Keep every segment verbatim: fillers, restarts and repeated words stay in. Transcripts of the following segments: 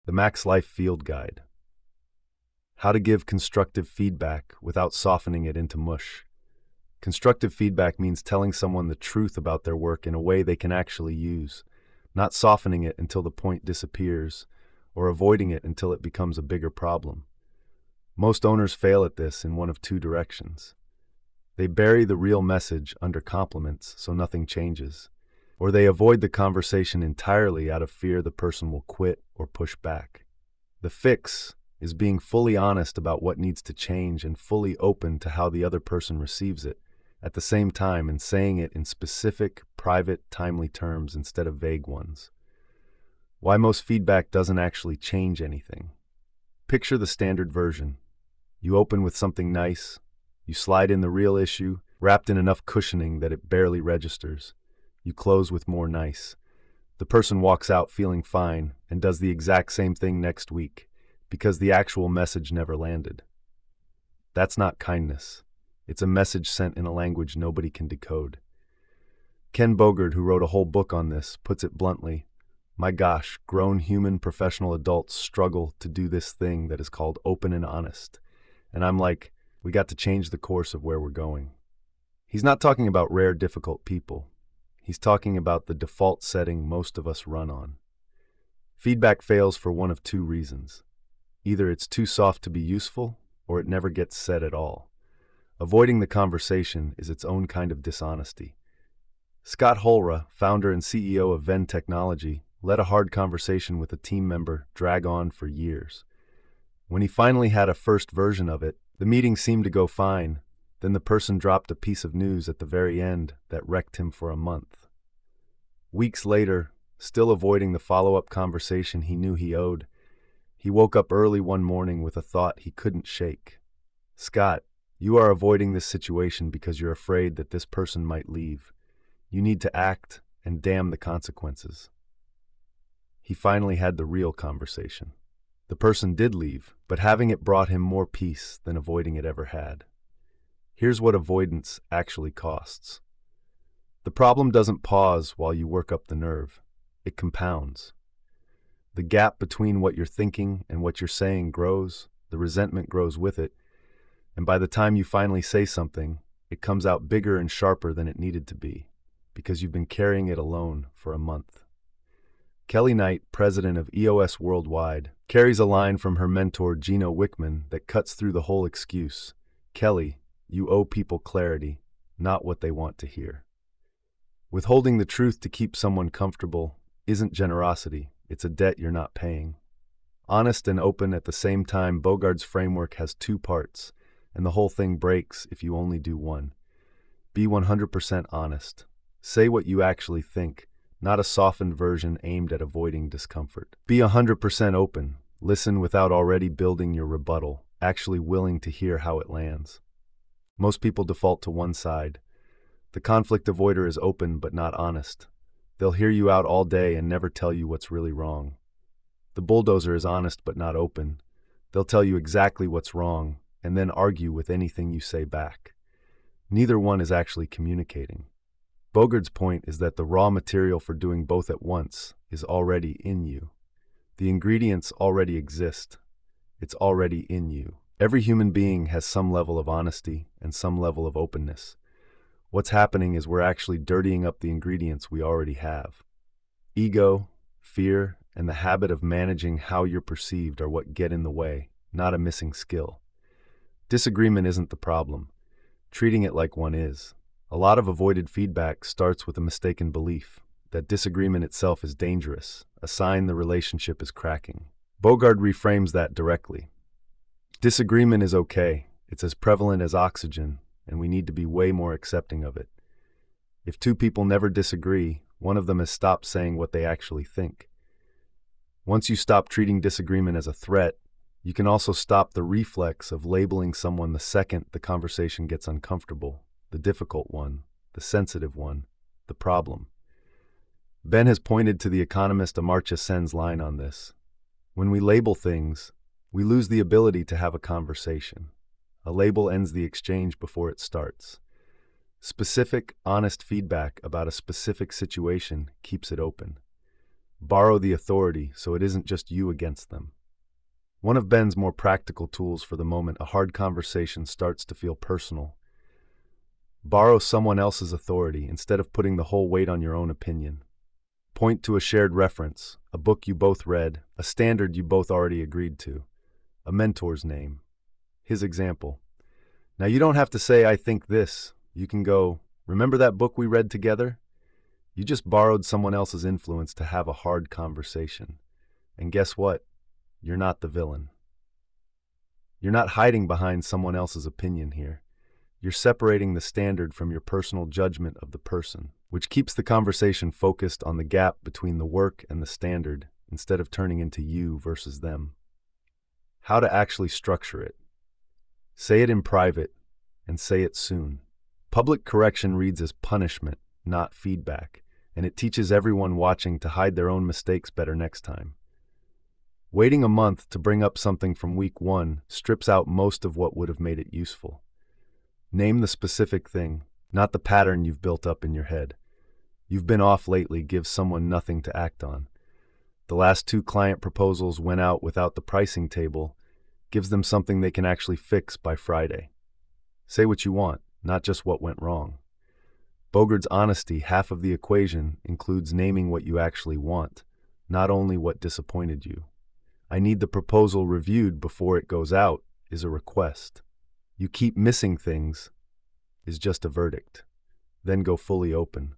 The Max Life Field Guide. How to give constructive feedback without softening it into mush. Constructive feedback means telling someone the truth about their work in a way they can actually use, not softening it until the point disappears or avoiding it until it becomes a bigger problem. Most owners fail at this in one of two directions. They bury the real message under compliments so nothing changes, or they avoid the conversation entirely out of fear the person will quit or push back. The fix is being fully honest about what needs to change and fully open to how the other person receives it, at the same time and saying it in specific, private, timely terms instead of vague ones. Why most feedback doesn't actually change anything. Picture the standard version. You open with something nice, you slide in the real issue, wrapped in enough cushioning that it barely registers. You close with more nice. The person walks out feeling fine and does the exact same thing next week because the actual message never landed. That's not kindness. It's a message sent in a language nobody can decode. Ken Bogard, who wrote a whole book on this, puts it bluntly, "My gosh, grown human professional adults struggle to do this thing that is called open and honest." And I'm like, we got to change the course of where we're going. He's not talking about rare, difficult people. He's talking about the default setting most of us run on. Feedback fails for one of two reasons. Either it's too soft to be useful, or it never gets said at all. Avoiding the conversation is its own kind of dishonesty. Scott Holra, founder and C E O of Venn Technology, let a hard conversation with a team member drag on for years. When he finally had a first version of it, the meeting seemed to go fine. Then the person dropped a piece of news at the very end that wrecked him for a month. Weeks later, still avoiding the follow-up conversation he knew he owed, he woke up early one morning with a thought he couldn't shake. "Scott, you are avoiding this situation because you're afraid that this person might leave. You need to act, and damn the consequences." He finally had the real conversation. The person did leave, but having it brought him more peace than avoiding it ever had. Here's what avoidance actually costs. The problem doesn't pause while you work up the nerve. It compounds. The gap between what you're thinking and what you're saying grows, the resentment grows with it, and by the time you finally say something, it comes out bigger and sharper than it needed to be, because you've been carrying it alone for a month. Kelly Knight, president of E O S Worldwide, carries a line from her mentor Gino Wickman that cuts through the whole excuse. "Kelly, you owe people clarity, not what they want to hear." Withholding the truth to keep someone comfortable isn't generosity, it's a debt you're not paying. Honest and open at the same time, Bogard's framework has two parts, and the whole thing breaks if you only do one. Be one hundred percent honest. Say what you actually think, not a softened version aimed at avoiding discomfort. Be one hundred percent open. Listen without already building your rebuttal, actually willing to hear how it lands. Most people default to one side. The conflict avoider is open but not honest. They'll hear you out all day and never tell you what's really wrong. The bulldozer is honest but not open. They'll tell you exactly what's wrong and then argue with anything you say back. Neither one is actually communicating. Bogard's point is that the raw material for doing both at once is already in you. The ingredients already exist. It's already in you. Every human being has some level of honesty and some level of openness. What's happening is we're actually dirtying up the ingredients we already have. Ego, fear, and the habit of managing how you're perceived are what get in the way, not a missing skill. Disagreement isn't the problem. Treating it like one is. A lot of avoided feedback starts with a mistaken belief that disagreement itself is dangerous, a sign the relationship is cracking. Bogard reframes that directly. Disagreement is okay. It's as prevalent as oxygen, and we need to be way more accepting of it. If two people never disagree, one of them has stopped saying what they actually think. Once you stop treating disagreement as a threat, you can also stop the reflex of labeling someone the second the conversation gets uncomfortable, the difficult one, the sensitive one, the problem. Ben has pointed to the economist Amartya Sen's line on this. When we label things, we lose the ability to have a conversation. A label ends the exchange before it starts. Specific, honest feedback about a specific situation keeps it open. Borrow the authority so it isn't just you against them. One of Ben's more practical tools for the moment a hard conversation starts to feel personal. Borrow someone else's authority instead of putting the whole weight on your own opinion. Point to a shared reference, a book you both read, a standard you both already agreed to, a mentor's name, his example. Now you don't have to say, "I think this." You can go, "Remember that book we read together?" You just borrowed someone else's influence to have a hard conversation. And guess what? You're not the villain. You're not hiding behind someone else's opinion here. You're separating the standard from your personal judgment of the person, which keeps the conversation focused on the gap between the work and the standard instead of turning into you versus them. How to actually structure it. Say it in private and say it soon. Public correction reads as punishment, not feedback, and it teaches everyone watching to hide their own mistakes better next time. Waiting a month to bring up something from week one strips out most of what would have made it useful. Name the specific thing, not the pattern you've built up in your head. "You've been off lately" gives someone nothing to act on. "The last two client proposals went out without the pricing table" gives them something they can actually fix by Friday. Say what you want, not just what went wrong. Bogart's honesty, half of the equation, includes naming what you actually want, not only what disappointed you. "I need the proposal reviewed before it goes out" is a request. "You keep missing things" is just a verdict. Then go fully open.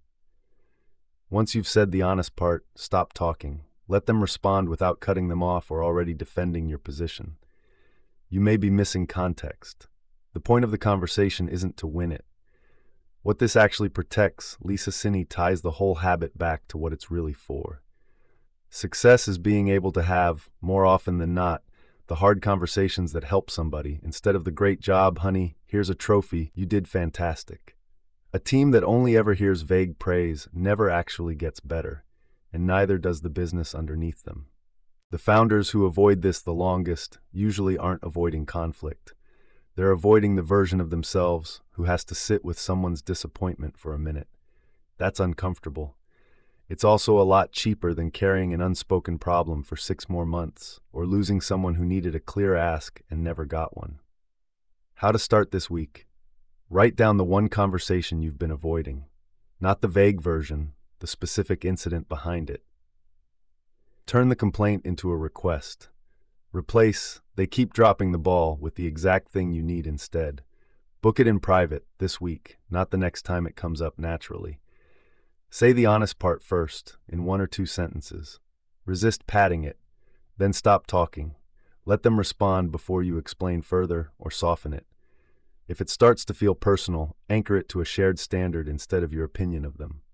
Once you've said the honest part, stop talking. Let them respond without cutting them off or already defending your position. You may be missing context. The point of the conversation isn't to win it. What this actually protects, Lisa Sinny ties the whole habit back to what it's really for. Success is being able to have, more often than not, the hard conversations that help somebody, instead of the "great job, honey, here's a trophy, you did fantastic." A team that only ever hears vague praise never actually gets better, and neither does the business underneath them. The founders who avoid this the longest usually aren't avoiding conflict. They're avoiding the version of themselves who has to sit with someone's disappointment for a minute. That's uncomfortable. It's also a lot cheaper than carrying an unspoken problem for six more months, or losing someone who needed a clear ask and never got one. How to start this week. Write down the one conversation you've been avoiding. Not the vague version, the specific incident behind it. Turn the complaint into a request. Replace "they keep dropping the ball" with the exact thing you need instead. Book it in private, this week, not the next time it comes up naturally. Say the honest part first, in one or two sentences. Resist padding it, then stop talking. Let them respond before you explain further or soften it. If it starts to feel personal, anchor it to a shared standard instead of your opinion of them.